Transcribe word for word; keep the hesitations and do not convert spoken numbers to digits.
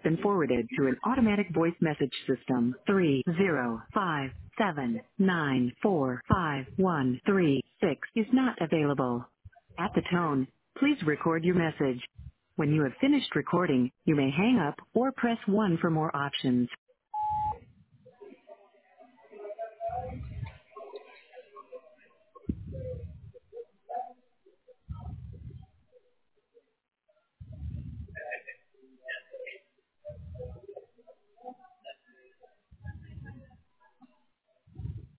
been forwarded to an automatic voice message system. three zero five seven nine four five one three six is not available. At the tone, please record your message. When you have finished recording, you may hang up or press one for more options.